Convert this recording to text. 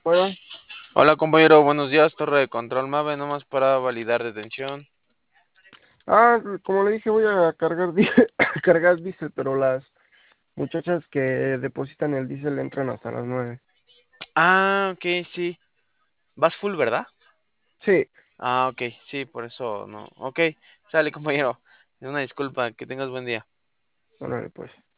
Bueno, Hola compañero, buenos días, torre de control Mave, nomás para validar detención. como le dije, voy a cargar, cargar diésel, pero las muchachas que depositan el diésel entran hasta las 9. Ok, sí. Vas full, ¿verdad? Sí, Ok, sí, por eso no. Ok, sale compañero. Una disculpa, que tengas buen día. órale pues.